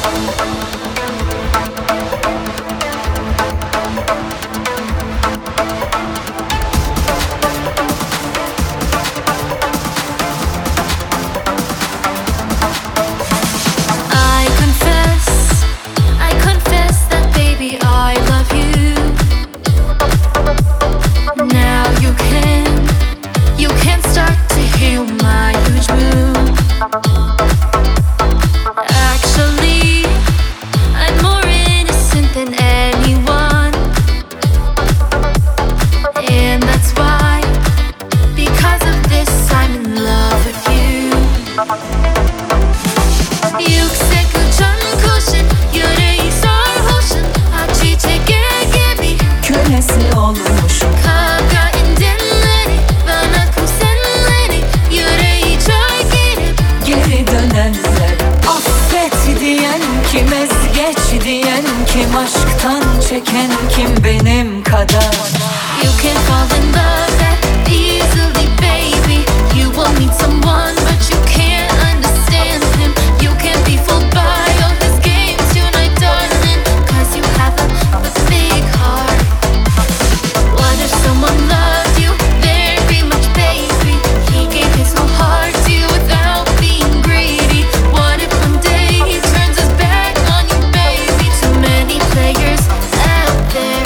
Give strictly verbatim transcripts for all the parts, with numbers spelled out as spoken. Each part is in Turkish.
Kim aşktan çeken kim benim kadar? You can fall in love that easily, baby. You will meet someone but you can't understand him. You can't be fooled by all his games tonight, darling, cause you have a, a big heart. What if someone loved you very much, baby? He gave his whole heart to you without being greedy. What if one day he turns his back on you, baby? Too many players out there.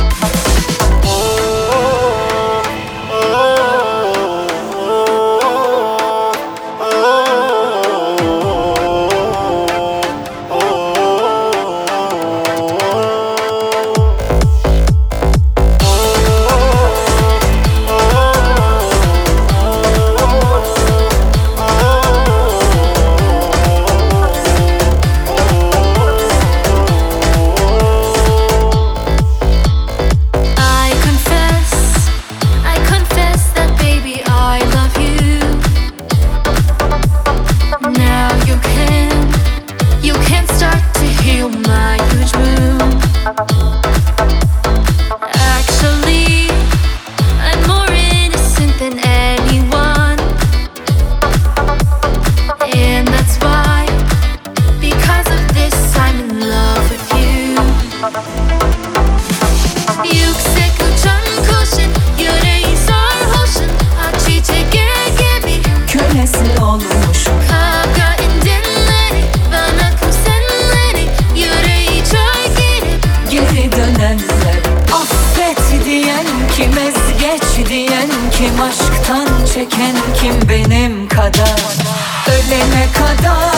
Yüksek uçan kuşun yüreği sarhoşun, acı çeke gibi Kölesi olmuşum. Kavga edenleri, bana küsenleri, yüreği çay girip Geri dönenler, affet diyen kim, ezgeç diyen kim, aşktan çeken kim benim kadar? Ölene kadar